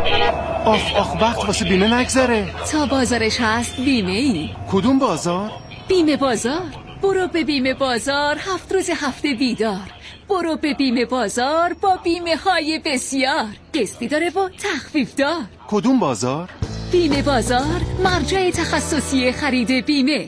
آخ وقت واسه بیمه نگذره. تا بازارش هست بیمه ای. کدوم بازار؟ بیمه بازار. برو به بیمه بازار 7 روز هفته بیدار. برو به بیمه بازار با بیمه های بسیار. قسطی داره و تخفیف دار. کدوم بازار؟ بیمه بازار، مرجع تخصصی خرید بیمه.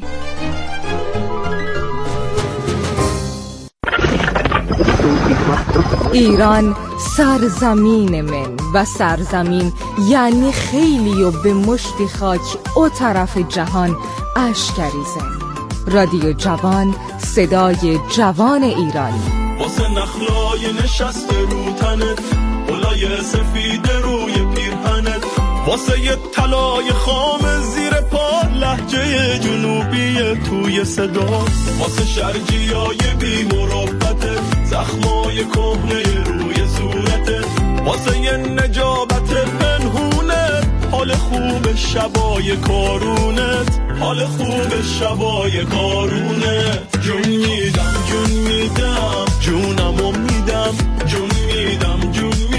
ایران سرزمین من و سرزمین یعنی خیلی و به مشتی خاک او طرف جهان اشکریزن. رادیو جوان، صدای جوان ایرانی. واسه نخلای نشست رو تنت، بلای سفید روی پیرهنت، واسه یه طلای خام زیر پا، لهجه جنوبی توی صدا، واسه شرجیای بی مربته، زخمای کهنه روی صورته، واسه یه نجابت پنهونت، حال خوب شبای کارونت، حال خوب شبای کارونت. جون میدم جونمو میدم، جون میدم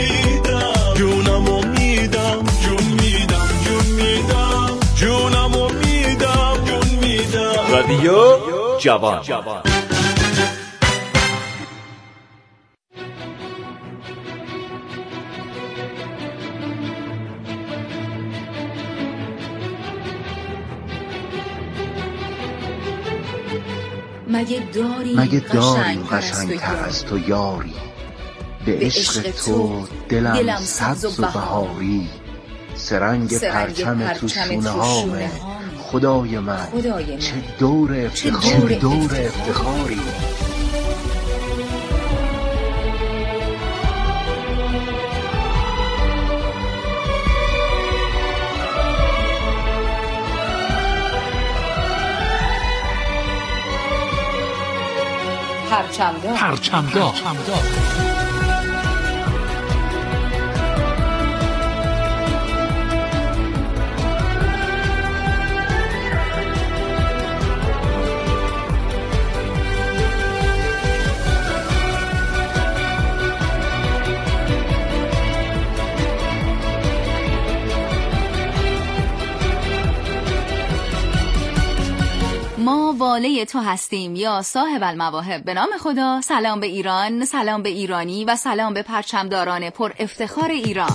جونمو میدم، جونمو میدم. رادیو جوان. مگه داری قشنگتر از تو یاری، به عشق تو دلم سبز و بهاری، سرنگ پرچم تو شونه هامه، خدای من چه دور افتخاری. پرچمدار. ما واله تو هستیم یا صاحب المواهب. به نام خدا، سلام به ایران، سلام به ایرانی و سلام به پرچمداران پر افتخار ایران.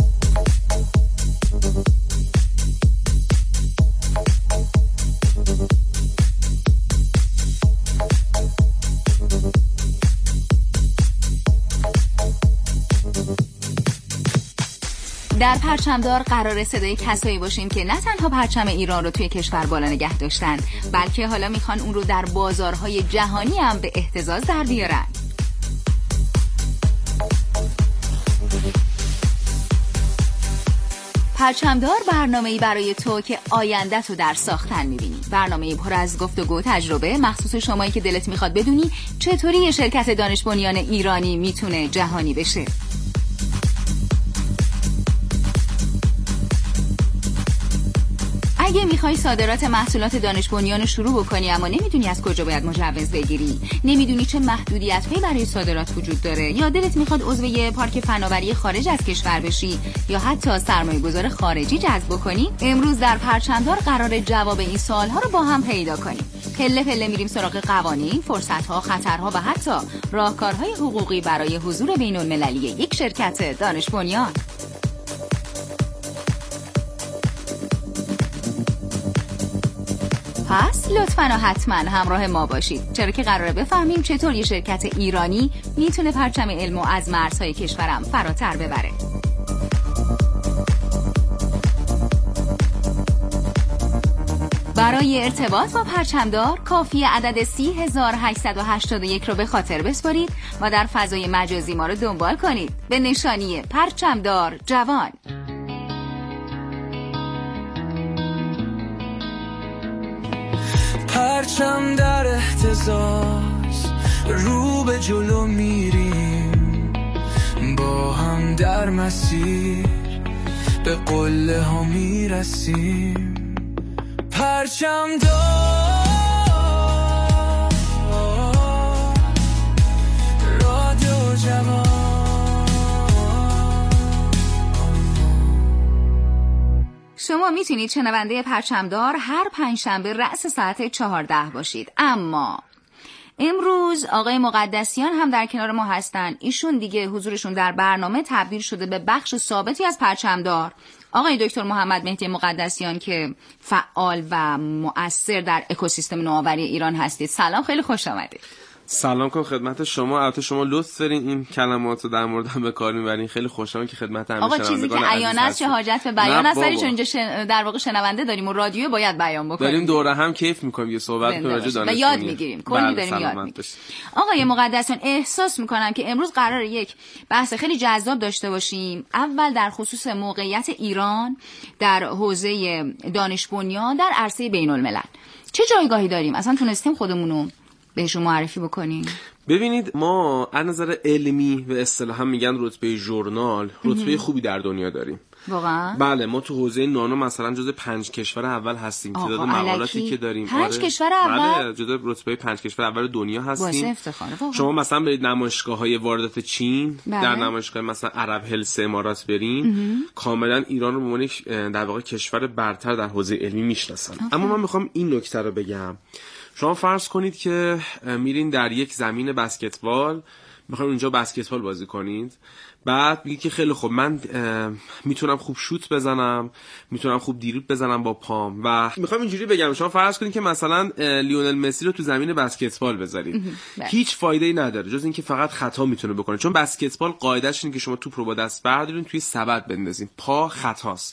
در پرچمدار قرار صدای کسایی باشیم که نه تنها پرچم ایران رو توی کشور بالا نگه داشتن، بلکه حالا میخوان اون رو در بازارهای جهانی هم به اهتزاز در بیارن. پرچمدار برنامه‌ای برای تو که آینده تو در ساختن می‌بینی. برنامه‌ای پر از گفتگو، تجربه، مخصوص شمایی که دلت میخواد بدونی چطوری یه شرکت دانش بنیان ایرانی میتونه جهانی بشه. اگه میخوای صادرات محصولات دانش بنیان شروع بکنی اما نمیدونی از کجا باید مجوز بگیری، نمیدونی چه محدودیت‌هایی برای صادرات وجود داره، یا دلت میخواد عضو یه پارک فناوری خارج از کشور بشی یا حتی سرمایه‌گذار خارجی جذب بکنی، امروز در پرچمدار قراره جواب این سوال‌ها رو با هم پیدا کنیم. پله پله میریم سراغ قوانین، فرصت‌ها، خطرها و حتی راهکارهای حقوقی برای حضور بین‌المللی یک شرکت دانش بنیان. پس لطفاً و حتما همراه ما باشید، چرا که قراره بفهمیم چطور یه شرکت ایرانی میتونه پرچم علمو از مرزهای کشورم فراتر ببره. برای ارتباط با پرچمدار کافیه عدد 30881 رو به خاطر بسپارید و در فضای مجازی ما رو دنبال کنید به نشانی پرچمدار جوان. پرچم در اهتزاز رو به جلو میریم، با هم در مسیر به قله ها میرسیم. پرچم دار رادیو جوان. شما میتونید شنونده پرچمدار هر پنجشنبه رأس ساعت 14 باشید. اما امروز آقای مقدسیان هم در کنار ما هستن. ایشون دیگه حضورشون در برنامه تبدیل شده به بخش ثابتی از پرچمدار. آقای دکتر محمد مهدی مقدسیان که فعال و مؤثر در اکوسیستم نوآوری ایران هستید. سلام، خیلی خوش آمدید. سلام کنم خدمت شما. البته شما لطف دارین این کلمات رو در موردم به کار میبرین. خیلی خوشحالم که خدمت همه شنوندگان چیزی که عیان است چه حاجت به بیان است، ولی چون اینجا در واقع شنونده داریم و رادیو باید بیان بکنیم. داریم دوره هم کیف میکنیم، یه صحبت کنیم راجع دانشجویی و یاد میگیریم. کلی داریم یاد میگیریم. آقای مقدسیان، احساس میکنم که امروز قراره یک بحث خیلی جذاب داشته باشیم. اول در خصوص موقعیت ایران در حوزه دانش بنیان در عرصه بین الملل چه جایگاهی داریم؟ اصلا تونستیم خودمونو بهشون معرفی بکنیم؟ ببینید، ما از نظر علمی و اصطلاحا میگن رتبه ژورنال رتبه خوبی در دنیا داریم. واقعا؟ بله، ما تو حوزه نانو مثلا جزو 5 کشور اول هستیم. تعداد مقالاتی که داریم 5 کشور اول؟ بله، جزو رتبه 5 کشور اول دنیا هستیم. واسه افتخاره واقعا. شما مثلا برید نمایشگاه‌های واردات چین، در نمایشگاه مثلا عرب هلس امارات برین، کاملا ایران رو به عنوان در واقع کشور برتر در حوزه علمی میشناسن. اما من میخوام این نکته رو بگم. شما فرض کنید که میرین در یک زمین بسکتبال، میخواین اونجا بسکتبال بازی کنید، بعد میگید که خیلی خوب، من میتونم خوب شوت بزنم، میتونم خوب دریبل بزنم با پام، و میخوام اینجوری بگم شما فرض کنید که مثلا لیونل مسی رو تو زمین بسکتبال بذارید، هیچ فایده‌ای نداره جز اینکه فقط خطا میتونه بکنه، چون بسکتبال قاعده‌اش اینه که شما توپ رو با دست بردارین توی سبد بندازین، پا خطاست.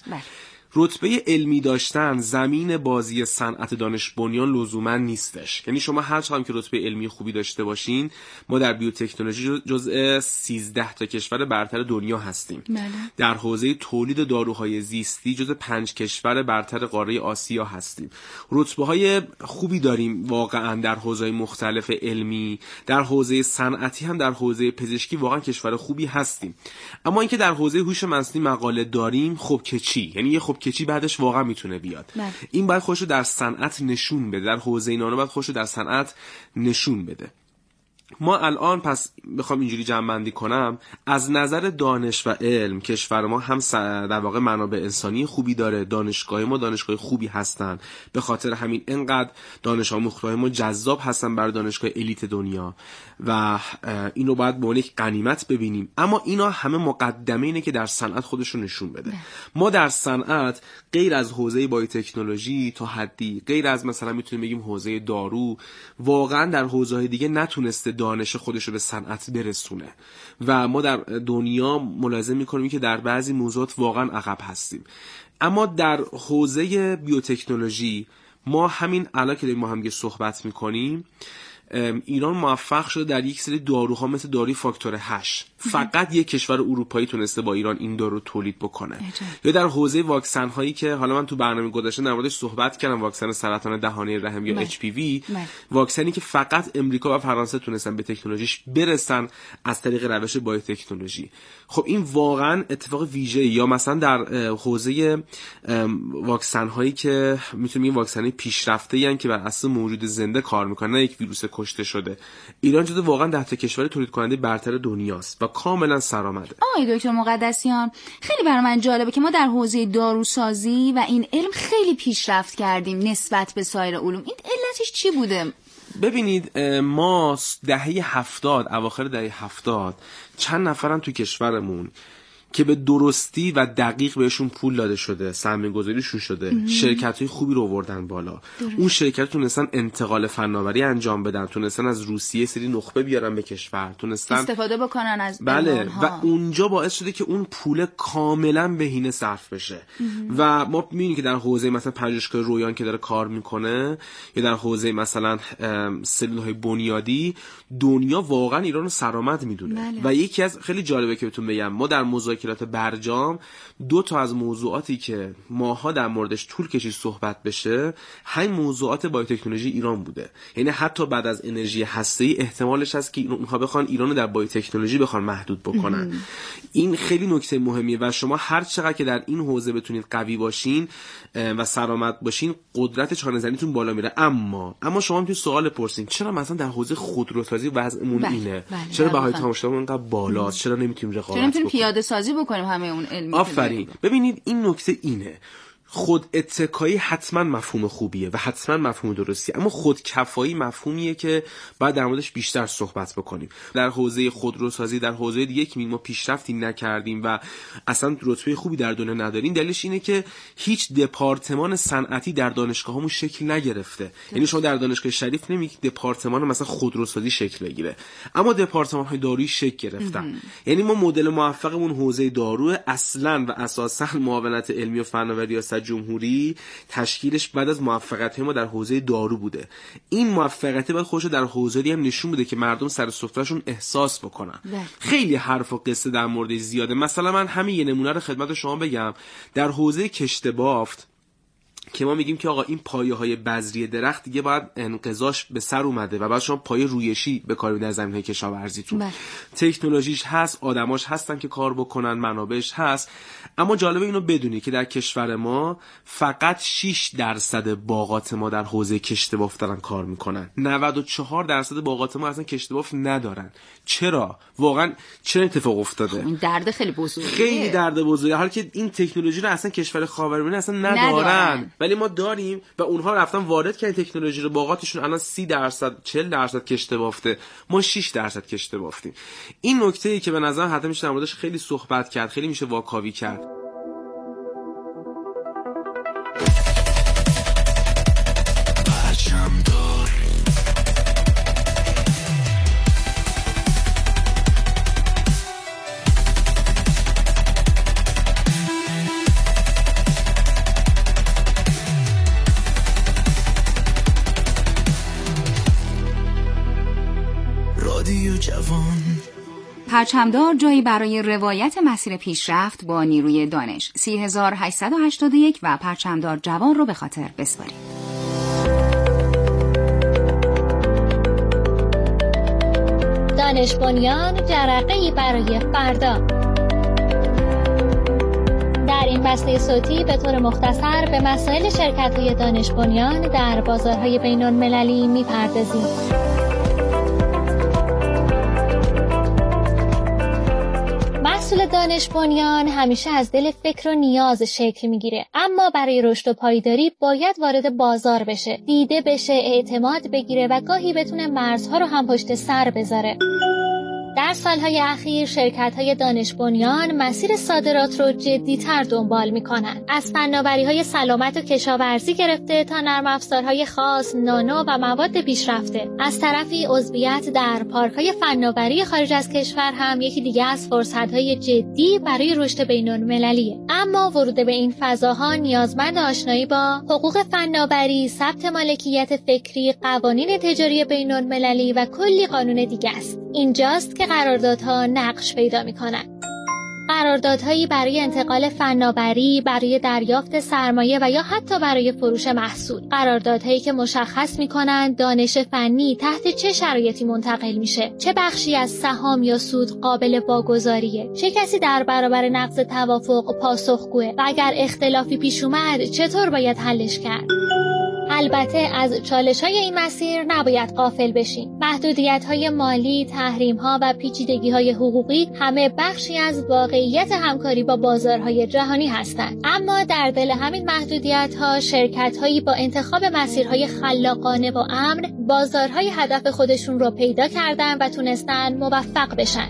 رتبه علمی داشتن زمین بازی صنعت دانش بنیان لزوما نیستش. یعنی شما هر چقدر که رتبه علمی خوبی داشته باشین، ما در بیوتکنولوژی جزء 13 تا کشور برتر دنیا هستیم. در حوزه تولید داروهای زیستی جزء 5 کشور برتر قاره آسیا هستیم. رتبه های خوبی داریم واقعا در حوزه‌های مختلف علمی، در حوزه صنعتی هم، در حوزه پزشکی واقعا کشور خوبی هستیم. اما اینکه در حوزه هوش مصنوعی مقاله داریم، خب که چی؟ یعنی یه خب که چی بعدش واقعا میتونه بیاد. این باید خودشو در صنعت نشون بده، در حوزه نانو باید خودشو در صنعت نشون بده. ما الان پس بخوام اینجوری جمع‌بندی کنم، از نظر دانش و علم کشور ما هم در واقع منابع انسانی خوبی داره، دانشگاه ما دانشگاه خوبی هستن، به خاطر همین اینقدر دانش آموخته‌های ما جذاب هستن برای دانشگاه الیت دنیا و اینو باید به عنوان یک غنیمت ببینیم. اما اینا همه مقدمه اینه که در صنعت خودش رو نشون بده. ما در صنعت غیر از حوزه بایوتکنولوژی تا حدی، غیر از مثلا میتونیم بگیم حوزه دارو، واقعا در حوزه‌های دیگه نتونسته دانش خودش رو به صنعت برسونه و ما در دنیا ملاحظه میکنیم که در بعضی موضوعات واقعا عقب هستیم. اما در حوزه بیوتکنولوژی ما همین الان که ما هم صحبت میکنیم، ایران موفق شده در یک سری داروها مثل داروی فاکتور 8 فقط یک کشور اروپایی تونسته با ایران این دارو تولید بکنه. یا در حوزه واکسن هایی که حالا من تو برنامه گذشته در موردش صحبت کردم، واکسن سرطان دهانه رحم یا HPV، واکسنی که فقط امریکا و فرانسه تونستن به تکنولوژیش برسن از طریق روش بایوتکنولوژی. خب این واقعا اتفاق ویژه. یا مثلا در حوزه واکسن هایی که میتونیم واکسن پیشرفته ان که بر اساس موجود زنده کار میکنن، نه یک ویروس کشته شده، ایران جزو واقعا 10 تا کشور تولید کننده برتر دنیاست و کاملا سرآمده. آقای دکتر مقدسیان، خیلی برای من جالبه که ما در حوزه داروسازی و این علم خیلی پیشرفت کردیم نسبت به سایر علوم. این علتش چی بوده؟ ببینید، ما دهه 70، اواخر دهه 70 چند نفرن تو کشورمون که به درستی و دقیق بهشون پول داده شده، سرمایه‌گذاریشون شده، شرکت‌های خوبی رو آوردن بالا. اون شرکت تونستن انتقال فناوری انجام بدن، تونستن از روسیه سری نخبه بیارن به کشور، تونستن استفاده بکنن از بله و اونجا باعث شده که اون پول کاملا بهینه صرف بشه. و ما می‌بینیم که در حوزه مثلا پژوهشگاه رویان که داره کار میکنه، یا در حوزه مثلا سلول‌های بنیادی، دنیا واقعا ایران رو سرآمد میدونه. و یکی از خیلی جالبه که بهتون بگم، ما در مذاکرات برجام 2 تا از موضوعاتی که ماها در موردش طول کشید صحبت بشه، همین موضوعات بایوتکنولوژی ایران بوده. یعنی حتی بعد از انرژی هسته‌ای احتمالش هست که اونها بخوان ایران رو در بایوتکنولوژی بخوان محدود بکنن. این خیلی نکته مهمیه و شما هر چقدر که در این حوزه بتونید قوی باشین و سرآمد باشین، قدرت چانه‌زنیتون بالا میره. اما شما میتونید سوال بپرسین چرا مثلا در حوزه خودروسازی وضعمون اینه؟ چرا بهای تماشاگرمون اینقدر بالاست؟ چرا نمیتونیم رقابت بکنیم؟ پیاده سازی بکنیم همه اون علمی. آفرین. ببینید این نکته اینه، خود اتکایی حتما مفهوم خوبیه و حتما مفهوم درستیه، اما خودکفایی مفهومیه که باید در موردش بیشتر صحبت بکنیم. در حوزه خودروسازی، در حوزه دیگه که ما پیشرفتی نکردیم و اصلا رتبه خوبی در دنیا نداریم، دلیلش اینه که هیچ دپارتمان صنعتی در دانشگاهمون شکل نگرفته. یعنی شما در دانشگاه شریف نمیگید دپارتمان مثلا خودروسازی شکل بگیره، اما دپارتمان‌های دارویی شکل گرفتن. یعنی ما مدل موفقمون حوزه دارو اصلا و اساسا معاونت علمی و فناوری ریاست جمهوری تشکیلش بعد از موفقیت ما در حوزه دارو بوده. این موفقیت بعد خودش در حوزه دیگه هم نشون بده که مردم سر سفرهشون احساس بکنن. خیلی حرف و قصه در مورد زیاده. مثلا من همین یه نمونه رو خدمت شما بگم. در حوزه کشت بافت که ما میگیم که آقا این پایه‌های بذری درخت دیگه باید انقضاش به سر اومده و بعد شما پایه رویشی به کار در زمینه کشاورزیتون. تکنولوژیش هست، آدماش هستن که کار بکنن، منابعش هست. اما جالبه اینو بدونی که در کشور ما فقط 6% باغات ما در حوزه کشت بافت دارن کار میکنن. 94% باغات ما اصلا کشت بافت ندارن. چرا؟ واقعا چه اتفاق افتاده؟ این درد خیلی بزرگه. خیلی درد بزرگه. حالا که این تکنولوژی رو اصلا کشور خاورمیانه اصلا ندارن. ولی ما داریم و اونها رفتن وارد کردن تکنولوژی رو. باغاتشون الان 30% 40% کشت بافته، ما 6% کشت بافتیم. این نکته‌ای که به نظر حتی میشه در موردش خیلی صحبت کرد، خیلی میشه واکاوی کرد. پرچمدار جایی برای روایت مسیر پیشرفت با نیروی دانش. 3881 و پرچمدار جوان رو به خاطر بسپارید. دانش بنیان جرقه‌ای برای فردا. در این بسته صوتی به طور مختصر به مسائل شرکت‌های دانش بنیان در بازارهای بین‌المللی می‌پردازیم. محصول دانش بنیان همیشه از دل فکر و نیاز شکل میگیره، اما برای رشد و پایداری باید وارد بازار بشه، دیده بشه، اعتماد بگیره و گاهی بتونه مرزها رو هم پشت سر بذاره. در سالهای اخیر شرکت‌های دانش بنیان مسیر صادرات رو جدی‌تر دنبال می‌کنن. از فناوری‌های سلامت و کشاورزی گرفته تا نرم افزارهای خاص، نانو و مواد پیشرفته. از طرفی عضویت در پارک‌های فناوری خارج از کشور هم یکی دیگه از فرصت‌های جدی برای رشد بین‌المللیه. اما ورود به این فضاها نیازمند آشنایی با حقوق فناوری، ثبت مالکیت فکری، قوانین تجاری بین‌المللی و کلی قانون دیگه است. اینجاست که قراردادها نقش پیدا می‌کنند. قراردادهایی برای انتقال فناوری، برای دریافت سرمایه و یا حتی برای فروش محصول. قراردادهایی که مشخص می‌کنند دانش فنی تحت چه شرایطی منتقل میشه، چه بخشی از سهام یا سود قابل واگذاریه، چه کسی در برابر نقض توافق پاسخگوه و اگر اختلافی پیش اومد چطور باید حلش کرد. البته از چالش‌های این مسیر نباید غافل بشیم. محدودیت‌های مالی، تحریم‌ها و پیچیدگی‌های حقوقی همه بخشی از واقعیت همکاری با بازارهای جهانی هستند. اما در دل همین محدودیت‌ها شرکت‌هایی با انتخاب مسیرهای خلاقانه و امن بازارهای هدف خودشون رو پیدا کردن و تونستن موفق بشن.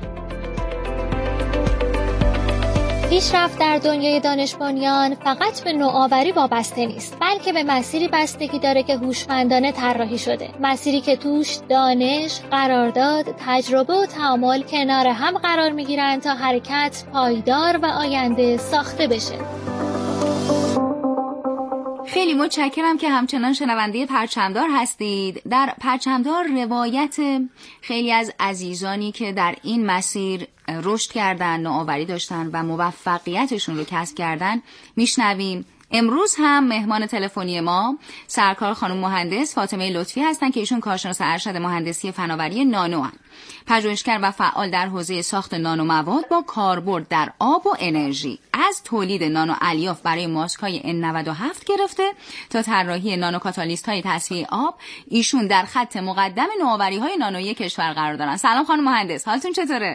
پیشرفت در دنیای دانش بنیان فقط به نوآوری وابسته نیست، بلکه به مسیری بستگی داره که هوشمندانه طراحی شده. مسیری که توش دانش، قرارداد، تجربه و تعامل کنار هم قرار میگیرن تا حرکت پایدار و آینده ساخته بشه. خیلی متشکرم که همچنان شنونده پرچمدار هستید. در پرچمدار روایت خیلی از عزیزانی که در این مسیر رشد کردن، نوآوری داشتن و موفقیتشون رو کسب کردن میشنویم. امروز هم مهمان تلفنی ما سرکار خانم مهندس فاطمه لطفی هستن که ایشون کارشناس ارشد مهندسی فناوری نانو هستند. پژوهشگر و فعال در حوزه ساخت نانو مواد با کاربرد در آب و انرژی، از تولید نانو الیاف برای ماسک‌های N97 گرفته تا طراحی نانو کاتالیست‌های تصفیه آب، ایشون در خط مقدم نوآوری‌های نانویی کشور قرار دارن. سلام خانم مهندس، حالتون چطوره؟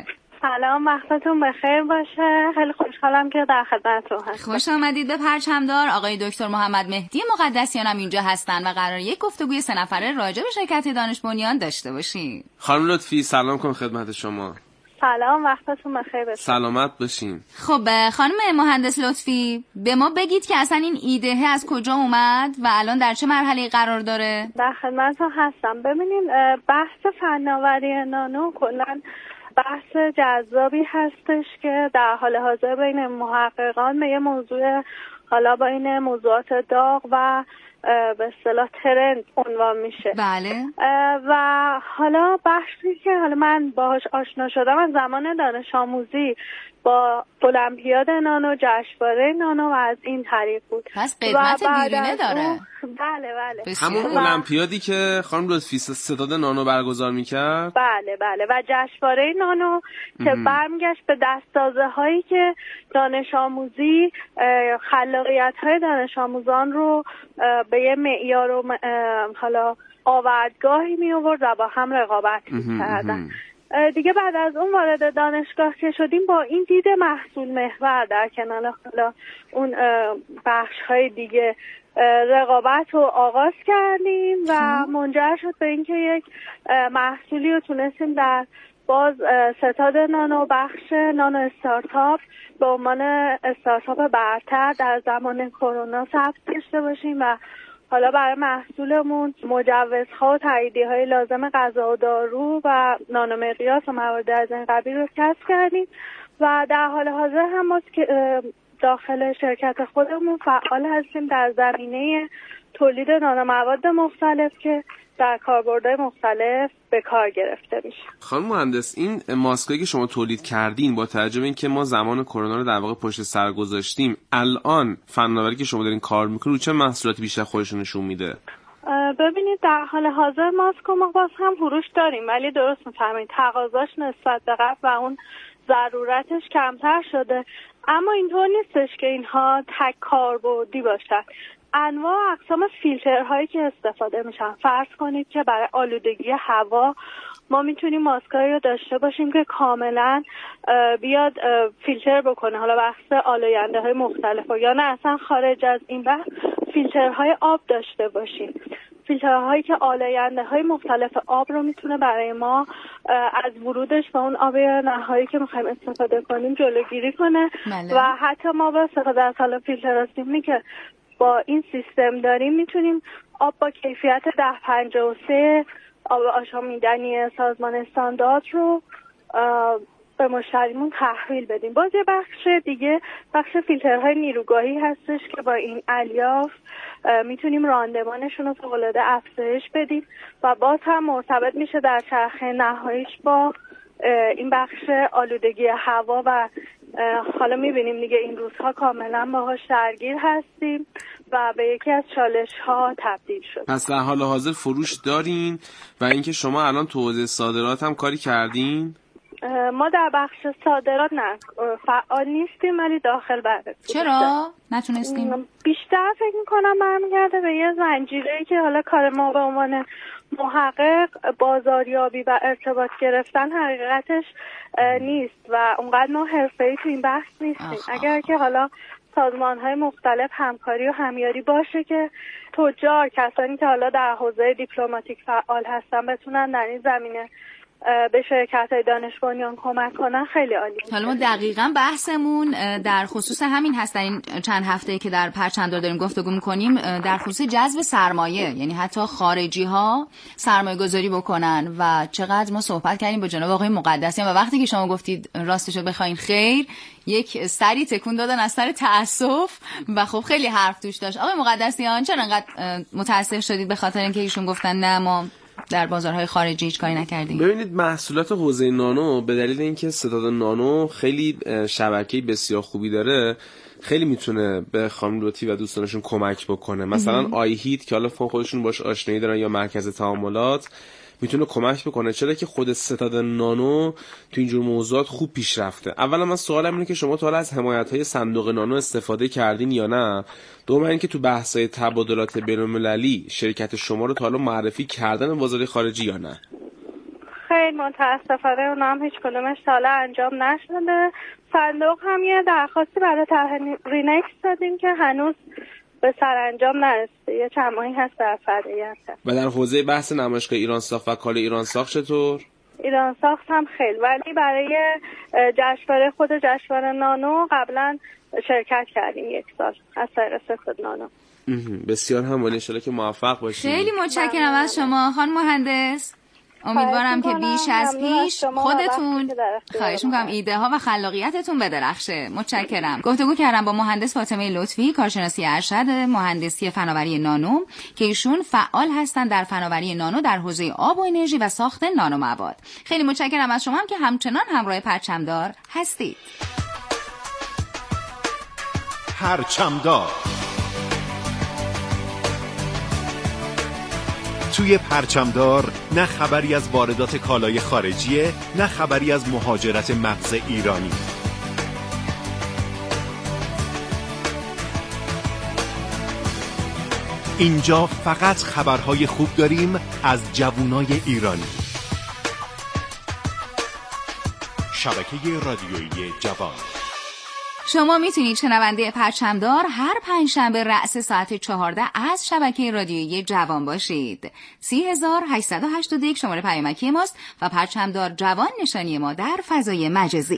سلام، وقتتون بخیر باشه. خیلی خوشحالم که در خدمتتون هستم. خوش آمدید به پرچمدار. آقای دکتر محمد مهدی مقدسیان هم اینجا هستن و قرار یک گفتگوی 3 نفره راجع به شرکت دانش بنیان داشته باشیم. خانم لطفی سلام کن خدمت شما. سلام، وقتتون بخیر باشه. سلامت باشین. خب خانم مهندس لطفی، به ما بگید که اصلا این ایده از کجا اومد و الان در چه مرحله قرار داره؟ در خدمتتون هستم. ببینین، بحث فناوری نانو کلاً بحث جذابی هستش که در حال حاضر بین محققان به یه موضوع، حالا با این موضوعات داغ و به اصطلاح ترند عنوان میشه. بله. و حالا بحثی که حالا من باهاش آشنا شدم از زمان دانش آموزی با المپیاد نانو، جشنواره نانو و از این طریق بود. پس قدمت دیرینه داره. بله. همون المپیادی که خانم لطفی ستاد نانو برگزار میکرد. بله و جشنواره نانو که برمیگشت به دستازه هایی که دانش آموزی، خلاقیت های دانش آموزان رو به یه معیار و حالا آوردگاهی می آورد و با هم رقابت می‌کردن. دیگه بعد از اون وارد دانشگاه که شدیم با این دید محصول محور در کنار حالا اون بخش‌های دیگه رقابت رو آغاز کردیم و منجر شد به اینکه یک محصولی رو تونستیم در باز ستاد نانو، بخش نانو استارتاپ به عنوان استارتاپ برتر در زمان کرونا ثبت داشته باشیم و حالا برای محصولمون مجوزها و تاییدیه‌های لازم غذا و دارو و نانومقیاس و موارد از این قبیل رو کسب کردیم و در حال حاضر هم ما داخل شرکت خودمون فعال هستیم در زمینه تولید نانومواد مختلف که در کاربردهای مختلف به کار گرفته میشه. خانم مهندس، این ماسکایی که شما تولید کردین با توجه به اینکه ما زمان کرونا رو در واقع پشت سر گذاشتیم، الان فناوری که شما دارین کار میکنین رو چه محصولاتی بیشتر خودشون نشون میده؟ ببینید، در حال حاضر ماسک و ما باز هم فروش داریم، ولی درست میفهمید تقاضاش نسبت به قبل و اون ضرورتش کمتر شده، اما اینطور نیستش که اینها تک کاربردی باشن. انواع و اقسام فیلترهایی که استفاده میشن، فرض کنید که برای آلودگی هوا ما میتونیم ماسکایی رو داشته باشیم که کاملا بیاد فیلتر بکنه، حالا بحث آلاینده های مختلف یا نه اصلا خارج از این بحث فیلترهای آب داشته باشیم، فیلترهایی که آلاینده های مختلف آب رو میتونه برای ما از ورودش به اون آب نهایی که میخوایم استفاده کنیم جلوگیری کنه. بله. و حتی ما با استفاده از حالا فیلتراسیونی که با این سیستم داریم میتونیم آب با کیفیت 1053 آب آشامیدنی سازمان استاندارد رو به مشتریمون تحویل بدیم. باز یه بخش دیگه بخش فیلترهای نیروگاهی هستش که با این الیاف میتونیم راندمانشون رو فوق‌العاده افزایش بدیم و باز هم مرتبط میشه در چرخه نهاییش با این بخش آلودگی هوا و حالا میبینیم دیگه این روزها کاملا باهاش درگیر هستیم و به یکی از چالش‌ها تبدیل شد. پس در حال حاضر فروش دارین و اینکه شما الان تو حوزه صادرات هم کاری کردین؟ ما در بخش صادرات نه فعال نیستیم، ولی داخل بررسی. چرا نتونستیم؟ بیشتر فکر میکنم برمیگرده به یه زنجیره‌ای که حالا کار ما به عنوان محقق بازاریابی و ارتباط گرفتن حقیقتش نیست و اونقدر ما حرفه‌ای تو این بحث نیستیم. اگر که حالا سازمان‌های مختلف همکاری و همیاری باشه که تجار، کسانی که حالا در حوزه دیپلماتیک فعال هستن بتونن در این زمینه به شرکت‌های دانش بنیان کمک کنن، خیلی عالی. حالا ما دقیقاً بحثمون در خصوص همین هست. در این چند هفته‌ای که در پرچمدار داریم گفتگو می‌کنیم در خصوص جذب سرمایه، یعنی حتی خارجی‌ها سرمایه‌گذاری بکنن و چقدر ما صحبت کردیم با جناب آقای مقدسیان و وقتی که شما گفتید راستشو بخواین خیر، یک سری تکون دادن از سر تأسف و خب خیلی حرف توش داشت. آقای مقدسیان چرا انقدر متأسف شدید به خاطر اینکه ایشون گفتن نه ما در بازارهای خارجی هیچ کاری نکردیم؟ ببینید، محصولات حوزه نانو به دلیل اینکه ستاد نانو خیلی شبکه‌ای بسیار خوبی داره، خیلی میتونه به خانم لطفی و دوستانشون کمک بکنه. مثلا آی هیت که حالا خودشون باش آشنایی دارن یا مرکز تعاملات میتونه کمک بکنه، چرا که خود ستاد نانو تو اینجور موضوعات خوب پیش رفته. اولا من سوالم اینه که شما تا حالا از حمایت‌های صندوق نانو استفاده کردین یا نه؟ دوم اینکه تو بحث‌های تبادلات بین‌المللی شرکت شما رو تا حالا معرفی کردن به بازار خارجی یا نه؟ خیلی متاسفانه اونا هم هیچ کدومش تا حالا انجام نشده. صندوق هم یه درخواستی برای طرح رینکس دادیم که هنوز به سرانجام نرسیده. یه چند ماهی هست در فعالیت. و در حوزه بحث نمایشگاه ایران ساخت و کال ایران ساخت چطور؟ ایران ساخت هم خیلی، ولی برای جشنواره خود جشنواره نانو قبلا شرکت کردیم 1 سال از طریق سفت نانو. بسیار هم ولی انشالله که موفق باشید. خیلی متشکرم از شما خانم مهندس. امیدوارم که بیش از پیش خودتون خواهش میکنم ایده ها و خلاقیتتون بدرخشه. متشکرم. گفتگو کردم با مهندس فاطمه لطفی، کارشناسی ارشد مهندسی فناوری نانو که ایشون فعال هستن در فناوری نانو در حوزه آب و انرژی و ساخت نانو مواد. خیلی متشکرم از شما هم که همچنان همراه پرچمدار هستید. پرچمدار توی پرچمدار نه خبری از واردات کالای خارجیه، نه خبری از مهاجرت مغز ایرانی. اینجا فقط خبرهای خوب داریم از جوانای ایرانی. شبکه رادیویی جوان. شما میتونید شنونده پرچمدار هر پنجشنبه رأس ساعت 14 از شبکه رادیویی جوان باشید. 3881 شماره پیامکی ماست و پرچمدار جوان نشانی ما در فضای مجازی.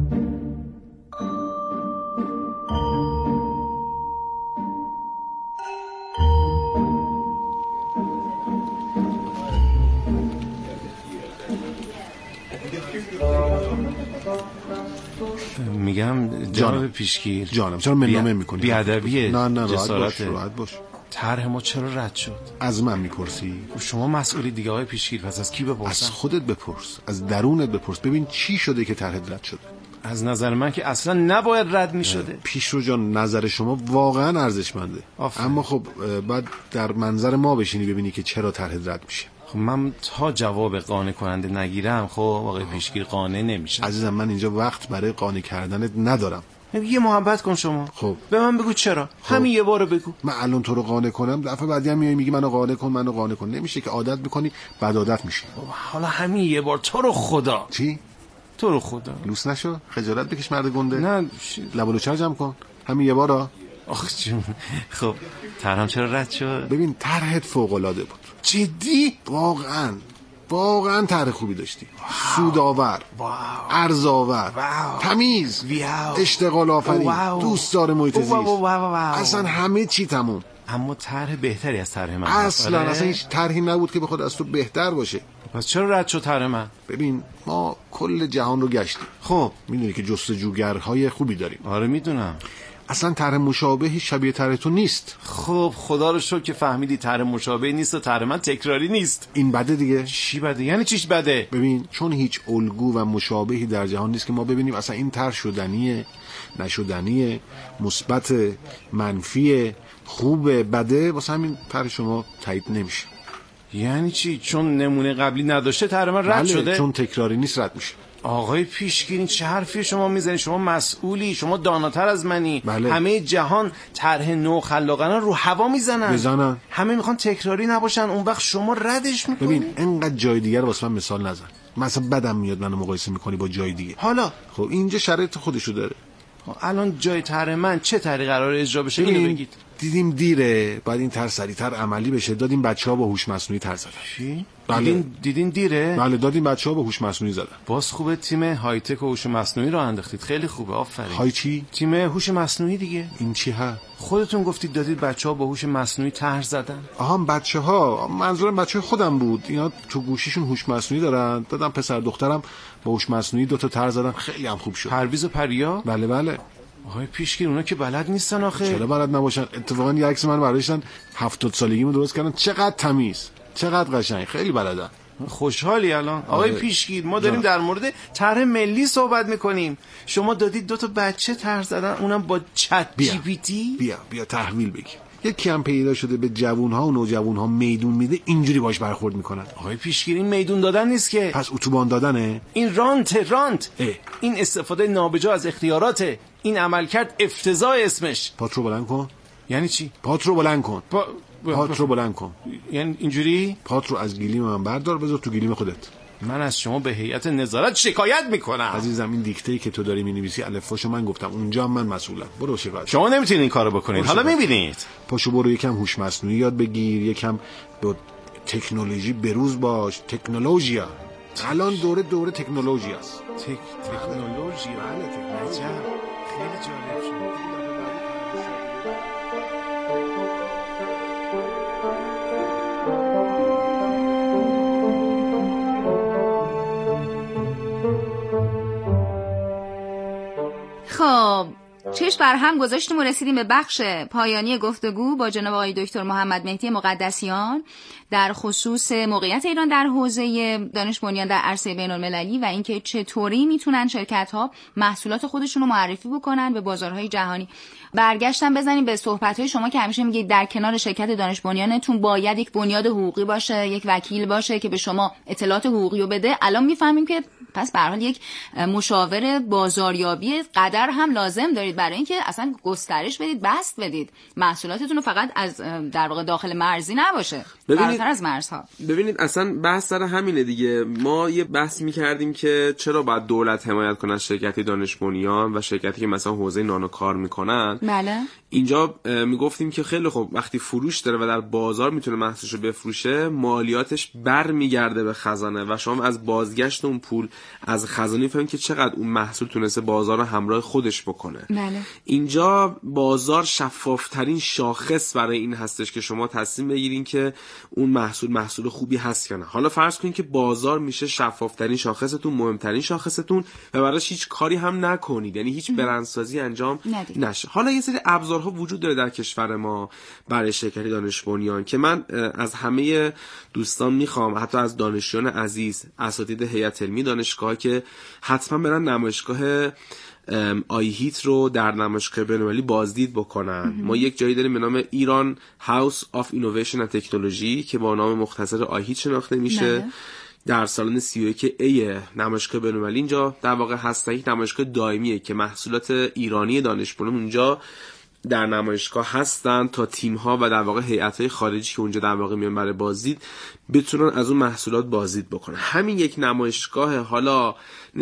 میگم جناب پیشگیر جانم چرا منامه میکنی؟ بیادبیه. نه جسارت راحت باش. طرح ما چرا رد شد؟ از من میپرسی؟ شما مسئولی دیگه آقای پیشگیر، پس از کی بپرسم؟ از خودت بپرس، از درونت بپرس، ببین چی شده که طرح رد شده. از نظر من که اصلا نباید رد میشده. پیشرو جان نظر شما واقعا ارزشمنده، اما خب بعد در منظر ما بشینی ببینی که چرا طرح رد میشه. خب من تا جواب قانع کننده نگیرم خب آقای پیشگیر قانع نمیشه. عزیزم من اینجا وقت برای قانع کردنت ندارم. یه محبت کن شما. خب به من بگو چرا. خب. همین یه بارو بگو. من الان تو رو قانع کنم، دفعه بعدی هم میای میگی منو قانع کن. نمیشه که عادت میکنی، بعد عادت میشی. حالا همین یه بار تو رو خدا. چی؟ تو رو خدا. لوس نشو، خجالت بکش مرد گنده. نه لبولو چرا جمع کن. همین یه بارا. آخ جون. خب طرحم چرا رد شد؟ ببین طرحت فوق العاده بود. جدی؟ واقعا طرح خوبی داشتی. سودآور، ارزآور، تمیز، اشتغال آفرین، دوستدار محیط زیست. اصلا همه چی تموم. اما طرح بهتری از طرح من. اصلا هیچ طرحی نبود که بخواد از تو بهتر باشه. پس چرا رد شد طرح من؟ ببین ما کل جهان رو گشتیم. خب میدونی که جستجوگرهای خوبی داریم. آره میدونم. اصلا طرح مشابهی شبیه طرح تو نیست. خب خدا رو شکر که فهمیدی طرح مشابه نیست و طرح من تکراری نیست. این بده دیگه. چی بده؟ یعنی چیش بده؟ ببین چون هیچ الگو و مشابهی در جهان نیست که ما ببینیم اصلا این طرح شدنیه، نشدنیه، مثبت، منفی، خوبه، بده، واسه همین طرح شما تایید نمیشه. یعنی چی؟ چون نمونه قبلی نداشته طرح من رد شده؟ چون تکراری نیست رد میشه. آقای پیشگیر چه حرفی شما میزنید؟ شما مسئولی، شما داناتر از منی. بله. همه جهان طرح نو خلاقانه رو هوا میزنن. همه میخوان تکراری نباشن، اون وقت شما ردش میکنید. ببین اینقدر جای دیگر واسه من مثال نزن. مثلا بدم میاد منو مقایسه میکنی با جای دیگه. حالا خب اینجا شرایط خودشو داره. الان جای طرح من چه طریق قراره اجرا بشه اینو بگید. دیدیم دیره، بعد این طرح سریعتر عملی بشه، دادیم بچه‌ها با هوش مصنوعی طرح زدن. چی؟ بله. دیدین دیره؟ بله دادیم بچه‌ها با هوش مصنوعی زدن. باز خوبه تیم های تک و هوش مصنوعی رو انداختید، خیلی خوبه، آفرین. های چی؟ تیم هوش مصنوعی دیگه. این چی ها؟ خودتون گفتید دادید بچه‌ها با هوش مصنوعی طرح زدن. آها بچه‌ها، منظورم بچه‌های خودم بود. اینا تو گوشیشون هوش مصنوعی دارن. دادم پسر دخترم با هوش مصنوعی 2 تا طرح زدن، خیلی هم خوب شد. پرویز و پریا؟ بله. آهای پیشگیر اونا که بلد نیستن آخه. چرا بلد نباشن؟ اتفاقا یه عکس من برداشتن 70 سالگیمو درست کردن، چقدر تمیز، چقدر قشنگ، خیلی بلدن. خوشحالی الان آقای پیشگیر؟ ما داریم در مورد طرح ملی صحبت میکنیم، شما دادید 2 تا بچه طرح زدن، اونم با چت جی پی تی. بیا تحویل بگیر. یکی هم پیدا شده به جوانها و نوجوانها میدون میده، اینجوری باش برخورد میکنن. آقای پیشگیر این میدون دادن نیست که، پس اتوبان دادنه. این رانت. این استفاده نابجا از اختیاراته، این عملکرد افتضاح اسمش. پاترو بلند کن. یعنی چی؟ پاترو بلند کن. پاترو بلند کن. یعنی اینجوری؟ پاترو از گلیم من بردار بذار تو گلیم خودت. من از شما به هیئت نظارت شکایت میکنم. عزیزم این دیکته‌ای که تو داری مینویسی الفباشو من گفتم، اونجا من مسئولم. برو شکایت. شما نمیتونید این کارو بکنید. حالا میبینید. پاشو برو یکم هوش مصنوعی یاد بگیر، یکم با تکنولوژی بروز باش. تکنولوژیا الان دوره تکنولوژی است. تکنولوژی بله تکنولوژی خیلی جالب شد. خب چشم بر هم گذاشتیم و رسیدیم به بخش پایانی گفتگو با جناب آقای دکتر محمد مهدی مقدسیان در خصوص موقعیت ایران در حوزه دانش بنیان در عرصه بین‌المللی و اینکه چطوری میتونن شرکت‌ها محصولات خودشون رو معرفی بکنن به بازارهای جهانی. برگشتم بزنیم به صحبت‌های شما که همیشه میگید در کنار شرکت دانش بنیانتون باید یک بنیاد حقوقی باشه، یک وکیل باشه که به شما اطلاعات حقوقی رو بده. الان میفهمیم که پس به هر حال یک مشاور بازاریابی قدر هم لازم دارید برای اینکه اصلا گسترش بدید، بست بدید محصولاتتون رو، فقط از در واقع داخل مرزی نباشه، فراتر از مرزها. ببینید اصلا بحث سر همینه دیگه. ما یه بحث می‌کردیم که چرا باید دولت حمایت کنه از شرکتی دانش بنیان و شرکتی که مثلا حوزه نانو کار میکنن. بله. اینجا میگفتیم که خیلی خوب وقتی فروش داره و در بازار میتونه محصولشو بفروشه، مالیاتش برمیگرده به خزانه و شما از بازگشت اون پول از خزانه میفهمید که چقدر اون محصول تونسته بازار رو همراه خودش بکنه. بله. اینجا بازار شفافترین شاخص برای این هستش که شما تصمیم بگیرین که اون محصول خوبی هست یا نه. حالا فرض کنین که بازار میشه شفافترین شاخصتون، مهمترین شاخصتون و براش هیچ کاری هم نکنید، یعنی هیچ برندسازی انجام نشه. حالا یه سری ابزارها وجود داره در کشور ما برای شرکت دانش بنیان که من از همه دوستان میخوام، حتی از دانشجویان عزیز، اساتید هیئت علمی دانشگاه، که حتما برن نمایشگاه آیهیت رو در نمایشگاه بین‌المللی بازدید بکنن. ما یک جایی داریم به نام ایران هاوس آف اینوویشن و تکنولوژی که با نام مختصر آیهیت شناخته میشه. در سالن 31A نمایشگاه بین‌المللی اینجا در واقع هست. یک نمایشگاه دائمیه که محصولات ایرانی دانش بنیان اونجا در نمایشگاه هستن تا تیم‌ها و در واقع هیئت‌های خارجی که اونجا در واقع میان برای بازدید بتونن از اون محصولات بازدید بکنن. همین یک نمایشگاه حالا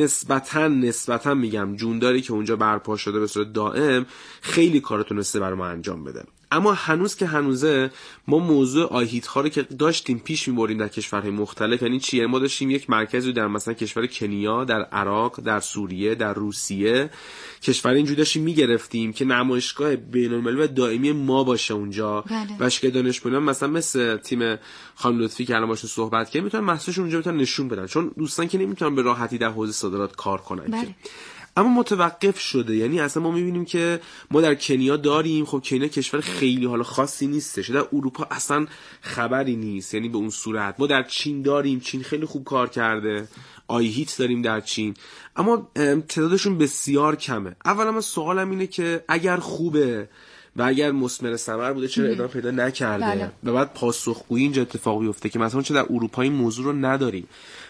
نسبتاً میگم جونداری که اونجا برپا شده به صورت دائم خیلی کار تونسته برای ما انجام بده. اما هنوز که هنوزه ما موضوع آیهیت ها رو که داشتیم پیش می‌بریم در کشورهای مختلف. یعنی چیه؟ ما داشتیم یک مرکزی در مثلا کشور کنیا، در عراق، در سوریه، در روسیه، کشور اینجوری داشتیم میگرفتیم که نمایشگاه بین‌المللی و دائمی ما باشه اونجا. و شرکت دانش بنیان مثلا مثل تیم خانم لطفی که الان باشون صحبت کردیم میتونن محصولشون اونجا بتونن نشون بدن، چون دوستان که نمیتونن به راحتی در حوزه صادرات کار کنن که. اما متوقف شده. یعنی اصلا ما میبینیم که ما در کنیا داریم، خب کنیا کشور خیلی حالا خاصی نیستش، در اروپا اصلا خبری نیست، یعنی به اون صورت. ما در چین داریم، چین خیلی خوب کار کرده، آیهیت داریم در چین، اما تعدادشون بسیار کمه. اولا من سوالم اینه که اگر خوبه و اگر مثمر ثمر بوده چرا ادامه پیدا نکرده؟ و بعد پاسخگویی اینجا اتفاق بیفته که مثلا چه در اروپا این موضوع رو نداریم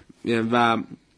و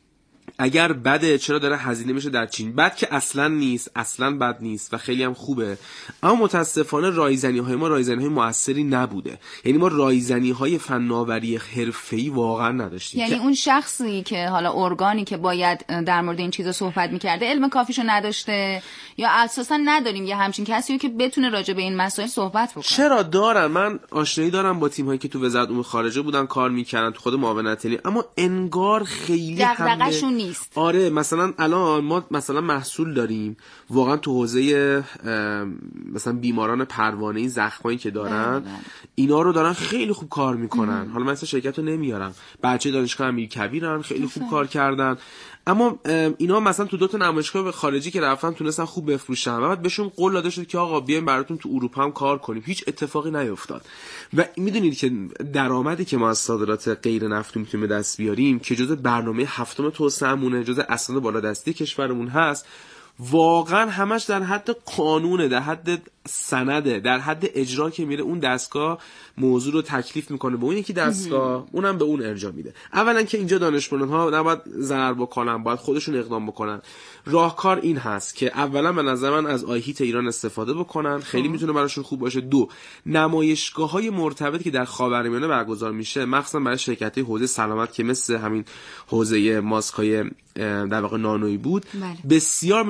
اگر بده چرا داره هزینه میشه در چین؟ بد که اصلا نیست، اصلا بد نیست و خیلی هم خوبه. اما متاسفانه رایزنی‌های ما رایزنی‌های موثری نبوده. یعنی ما رایزنی‌های فناوری حرفه‌ای واقعا نداشتیم. یعنی اون شخصی که حالا ارگانی که باید در مورد این چیزا صحبت می‌کرده علم کافیشو نداشته یا اساسا نداریم یه همچین کسی که بتونه راجع به این مسائل صحبت بکنه. چرا دارن؟ من آشنایی دارم با تیم‌هایی که تو وزارت امور خارجه بودن کار می‌کردن، تو خود معاونت علمی، اما انگار خیلی دغدغه‌شون نیست. آره مثلا الان ما مثلا محصول داریم واقعا تو حوزه مثلا بیماران پروانه‌ای، زخمایی که دارن اینا رو دارن خیلی خوب کار میکنن. حالا مثلا شرکت رو نمیارم، بچه دانشگاه امیرکبیرن خیلی خوب کار کردن، اما اینا مثلا تو 2 تا نمایشگاه خارجی که رفتن تونستن خوب بفروشن و بعد بهشون قول داده شد که آقا بیایم براتون تو اروپا هم کار کنیم. هیچ اتفاقی نیفتاد. و میدونید که درآمدی که ما از صادرات غیر نفتی میتونیم به دست بیاریم که جزء برنامه 7 توسعه‌مونه، جزء اسناد بالادستی کشورمون هست، واقعا همش در حد قانونه، در حد سنده، در حد اجرا که میره اون دستگاه موضوع رو تکلیف میکنه به اون یکی دستگاه، اونم به اون ارجاع میده. اولا که اینجا دانشمندها نباید ضرر بکنن، باید خودشون اقدام بکنن. راهکار این هست که اولا به نظر من از آیهیت ایران استفاده بکنن، خیلی میتونه براشون خوب باشه. دو، نمایشگاه‌های مرتبطی که در خاورمیانه برگزار میشه، مخصوصا برای شرکت‌های حوزه سلامت که مثل همین حوزه ماسک‌های در واقع نانویی بود، بسیار